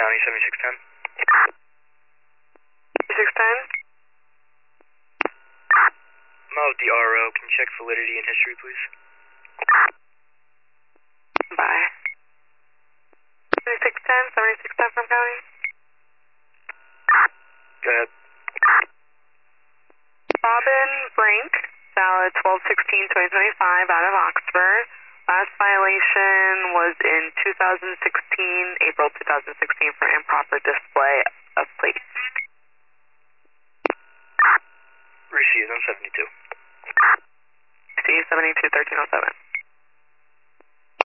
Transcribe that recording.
County, 7610. 7610? Mo, the RO, can you check validity and history, please? Bye. 7610, 7610 from County? Go ahead. Robin Brink, valid 12/16/2025, out of Oxford. Last violation was in 2016, April 2016, for improper display.